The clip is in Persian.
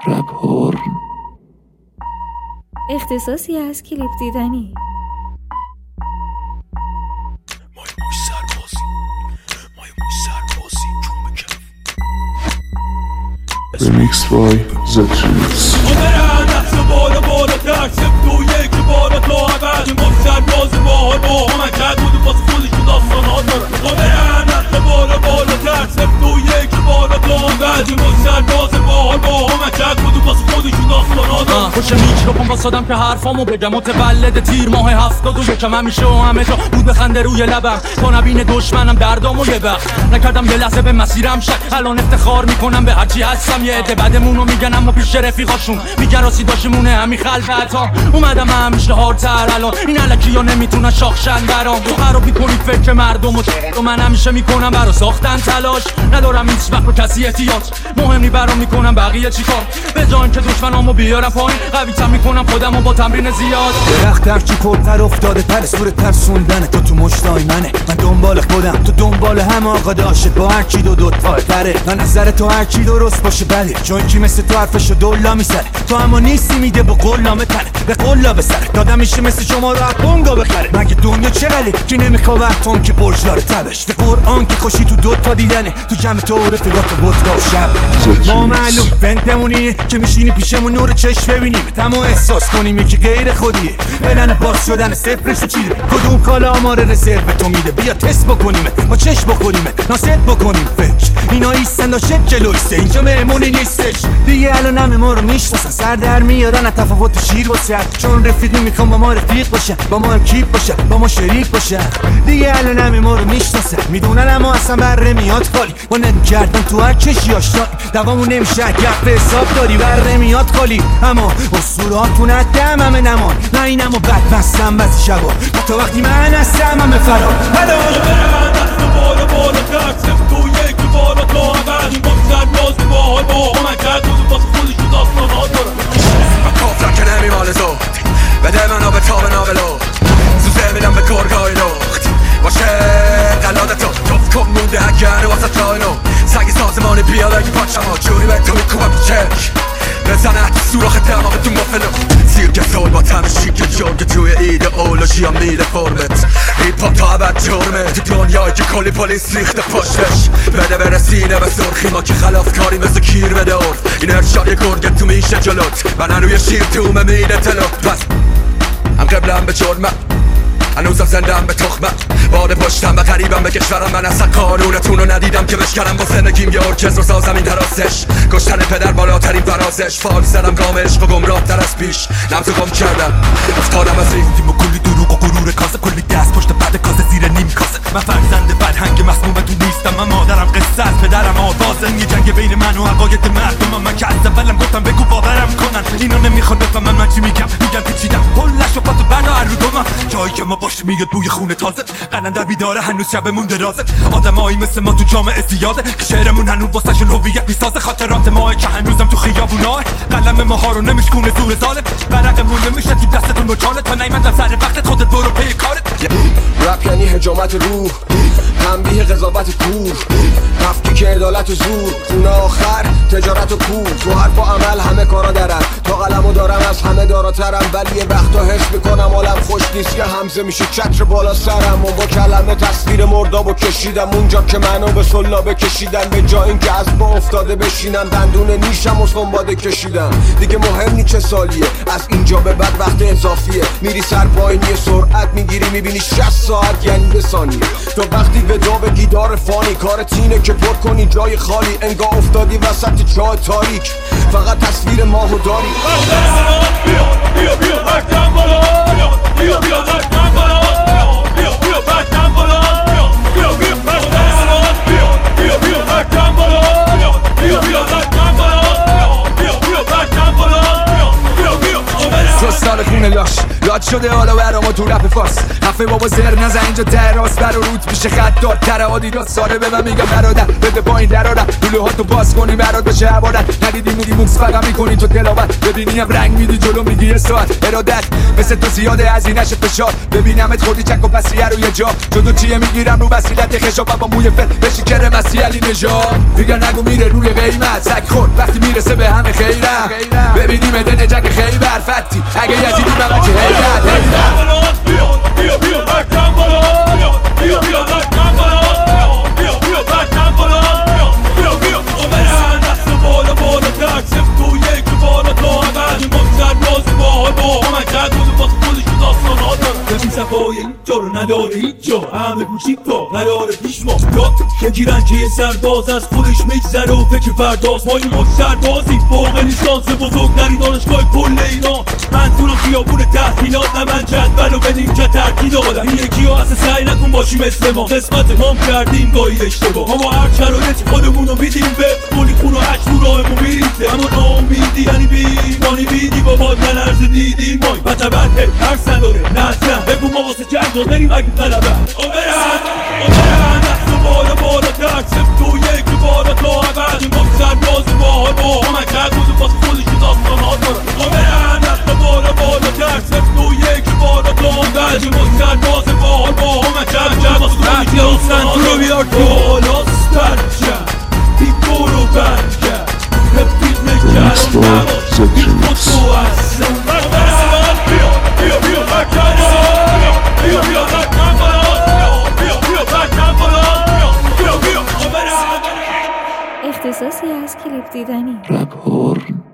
رپ اختصاصی از کلیپ دیدنی. مای سربازی جون بکف Remix by Zetrix. برن دست بالا ترسم تو یکی بالا تو عبد ما سرباز باحال با همکت بود واسه خودشون داستان ها دارن. برن دست بالا ترسم تو یکی بالا تو عبد ما سرباز باحال با همکت بود واسه خودشون داستان ها دارن. خوش میکروفون واسادم که حرفامو بگم متولد تیر ماه 71 همیشه و همه جا بود بخنده روی لبم تا نبین دشمنم دردامو یه وقت نکردم یه لحظه به مسیرم شک الان افتخار میکنم به هرچی هستم یه عده بعدمونو میگن اما پیش رفیقاشون میگن راسی داشمونه همین خلقتا اومدم همیشه هارتر الان این الکیا نمیتونن شاخشن برام تو خراب میکنی فکر مردم و من همیشه میکنم برا ساختن تلاش ندارم هیچ وقت به کسی احتیاج مهم نی برام میکنم بقیه چیکار به جای اینکه دشمنامو بیارم پایین قوی تر میکنم خودمو با تمرین زیاد درخت هرچی پرتر افتاده تر سور ترسوندنه تو مشتای منه من دنبال خودم تو دنبال هم آقا داشت با هر کی دو تا تره من نظر تو هر کی درست باشه بله چون کی مثل تو حرفشو دولا میسره تو اما نیستی میده به قلامه تنه به قلا به سر دادم میشه مثل شما رو بونگا بخره مگه دنیا چقدره کی نمیخواد تون که برج داره تبش به قرآن که خوشی تو دوتا دیدنه تو جمع تو رفیقات بودگاه شب ما معلوم بنتمونیه که میشینی پیشمون نور چشم ببینیم تمام احساس کنیم یکی غیر خودیه بلن باز شدن صفرشو چیده کدوم کالا آمار رزرو تو میده بیا تست بکنیم با چشم بخوریم ناست بکنیم فکر اینا ایستن داشت جلویسته اینجا مهمونی نیستش دیگه الان همه ما رو میشناسن سر در میارن تفاوت شیر واسه چون رفیقی میخوام با ما رفیق باشن با ما هم کیپ باشن با ما شریک باشن دیگه الان همه ما رو میشناسن میدونن اما اصلا بره میاد خالی با ندی کردن تو هر کشی آشنا دوامون نمیشه اگر حساب داری بره میاد خالی اما اسطوراتون دم همه نمان نه اینمو بد مستم بعضی شبا تا وقتی من هستم همه فرار برن دست بالا ترسم تو یکی بالا تو عبد ما سرباز باحال با همکت بود واسه خودشون داستان ها دارن. من کافرم که نمیمال زود بده منو به تاب ناولو سوزه میدم به گرگای لخت باشه قلادتو جفت کن مونده هکنه واسه تاینو سگ سازمانی بیا بگی پاچم ها جوری به تو میکوبم چک بزنه سوراخ دماغ تو مفلو سیرک سول با تمشی که جرگ توی ایدئولوژی هم میده فرمت ریپا تا عبد جرمه تو دنیایی که کلی پلیس ریخته پشتش بده برسینه به سرخی ما که خلاف کاری مثل کیر بده عرف این ارشاد یه گرگه تو میشه جلوت من هنوی شیر تومه میده تلوت پس هم قبلم به جرمه هنوزم زندم به تخمه باده پشتم به غریبم به کشورم من اصلا قانونتون رو ندیدم که بشکنم با زندگیم یه ارکستر سازم این درازش کشتن پدر بالاترین فرازش فال زدم گام عشق و گمراه تر از پیش نمتو گم کردم افتادم از ریفتیم و کلی دروغ و غرور کاسه کلی دست پشت بعد کاسه زیر نیم کاسه من فرزند بدهنگ مسمومتون نیستم من مادرم قصه از پدرم آوازن یه جنگ بین من و عقاید مردمم من که از اولم گفتم بگو باورم کنن اینا نمیخوان بفهمن من چی میگم پیچیدم کلش و پاتو بنا هر رو دومم جایی که ما باشه میاد بوی خونه تازه قلندر بیداره هنوز شبمون درازه آدمایی مثل ما تو جامعه زیاده که شعرمون هنوز واسهشون هویت میسازه خاطرات ماه که هنوزم تو خیابوناه قلم ماها رو نمیشکونه زور ظالم برقمون نمیشه تو دستتون مچاله تا نیمدم سر وقتت خودت برو پی کارت رپ یعنی حجامت روح تنبیه قضاوت کور تفکیک عدالت و زور خونه آخر تجارت و کور تو حرف و عمل همه کارا درم تا قلمو دارم از همه داراترم ولی یه وقتا حس میکنم حالم خوش نیست که همزه میشه چتر بالا سرم و با کلمه تصویر مردابو کشیدم اونجا که منو به سلابه کشیدن به جای اینکه از با افتاده بشینم دندون نیشم و سنباده کشیدم دیگه مهم نی چه سالیه از اینجا به بعد وقت اضافیه میری سر پایین یه سرعت میگیری میبینی 60 ساعت یعنی به ثانیه تو وقتی ودا به گیدار فانی کارت اینه که پر کنی جای خالی انگار افتادی وسط چاه تاریک فقط تصویر ماهو داری بیا بردم بالا بیا بردم بالا بیا بردم بالا بیا بردم بالا سال خونه لاش یاد شده حالا برا ما تو رپ فارس خفه بابا زر نزن اینجا تراس بر و روت میشه خط داد تر آدیداس ساره به من میگم برادر بده پایین درارم لوله ها تو باز کنی برات بشه عبادت ندیدی میدی موکس فقط میکنی تو تلاوت ببینیم رنگ میدی جلو میگی یه ساعت ارادت مثل تو زیاده از این نشه فشار ببینمت خودی چک و پسیه روی جا جدو چیه میگیرم رو وسیلت خشاب با موی فل بشی کره مسیح علی نژاد دیگر نگو میره روی قیمت سگ خور وقتی میرسه به همه خیرم ببینیم دن جک خیبر فتی اگه یزیدی ممک حیرت بیا بیا برکن بالا بیا بیا برکن بالا بیا برکن بالا بیا برن دست بالا بالا تر سفت و یک بالا تا اول این مکتر بازی باحال با همه کرد بود واسه خودش تو داستان ها داره ببین صفای اینجا رو نداره هیچ جا همه گوشی تا قراره پیش ما یاد بگیرن که یه سرباز از خودش میگذره و فکر فرداست ما این مکتر بازی فوق لیسانس بزرگترین دانشگاه کل ایران منظورم خیابون تحصیلات نه من جدول و بدیم که ترکیل آدم این یکی ها اصلا سعی نکن باشی مثل ما قسمت ما کردیم گاهی اشتباه ما با هر شرایطی خودمونو میدیم به گلی خون و هشت رو راهمون میریزه اما ناامیدی یعنی بیمانی بیدی بابا نلرز دیدیم مای بطبعه ترس نداره نزدن بگو ما واسه جنگ رو بریم اگه طلبه برن دست بالا بالا تر سفت و یک بالا تا اول این مکتر بازی باحال با همه کرد بود واسه خودش تو داستان ها داره برن دست بالا بالا تر سفت و یک بالا تا اول این مکتر بازی باحال با همه کرد واسه خودش تو داستان ها داره بیار بالا سترچم بی برو برگرد رفیق نکرم نباش این خود تو هستم بیا برکن بیا برکن بیا برکن بیا اختصاصی از کلیپ دیدنی رپ هورن